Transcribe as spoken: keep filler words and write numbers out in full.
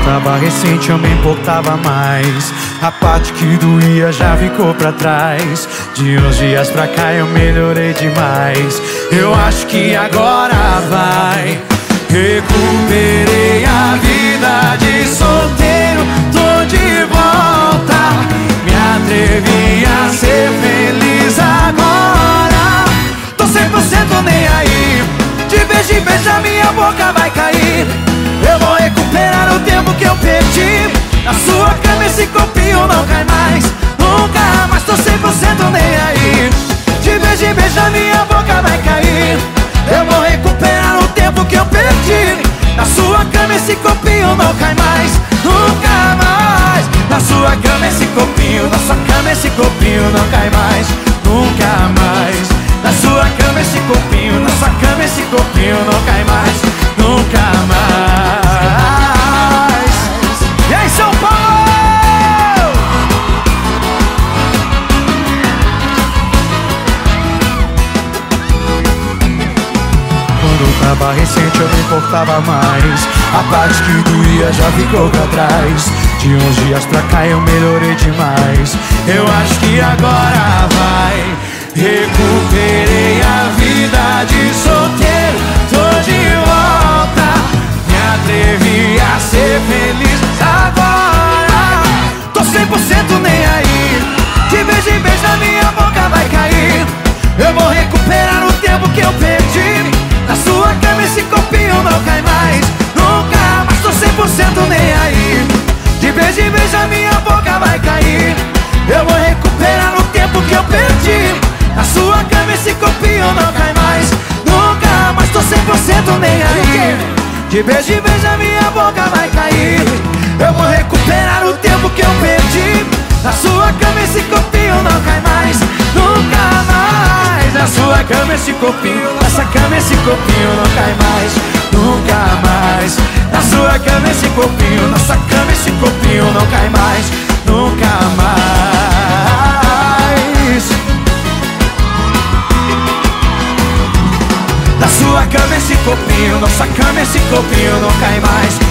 tava recente eu me importava mais. A parte que doía já ficou pra trás. De uns dias pra cá eu melhorei demais. Eu acho que agora vai. Recuperei a vida de solteiro, tô de volta. Me atrevi a ser feliz agora. Tô cem por cento nem aí. De vez em vez a minha boca vai cair. Eu vou recuperar o tempo que eu perdi. Na sua cama esse copinho não cai mais. Nunca mais, tô cem por cento nem aí. De vez em vez a minha boca vai cair. Eu vou recuperar o tempo que eu perdi. Na sua cama esse copinho não cai mais. Nunca mais. Na sua cama esse copinho, na sua cama esse copinho não cai mais. Nunca mais. Na sua cama esse copinho, na sua cama esse copinho não cai mais. Nunca mais. E aí, São Paulo! Quando tava recente eu me importava mais. A parte que doía já ficou pra trás. De uns dias pra cá eu melhorei demais. Eu acho que agora vai. Recuperei a vida de solteiro, tô de volta. Me atrevi a ser feliz agora. Tô cem por cento nem aí. De vez em vez a minha boca vai cair. Eu vou recuperar o tempo que eu perdi. Na sua cama esse copinho não cai mais. Nunca mais, tô cem por cento nem aí. De vez em vez a minha boca vai cair. Eu vou recuperar o tempo que eu perdi. Na sua cama esse copinho não cai mais. Nunca mais, tô cem por cento nem aí. De vez em vez a minha boca vai cair. Eu vou recuperar o tempo que eu perdi. Na sua cama esse copinho não cai mais. Nunca mais. Na sua cama esse copinho, nessa cama esse copinho não cai mais. Nunca mais. Na sua cama esse copinho, nossa cama esse copinho não cai mais. Nunca mais. Na sua cama esse copinho, nossa cama esse copinho não cai mais.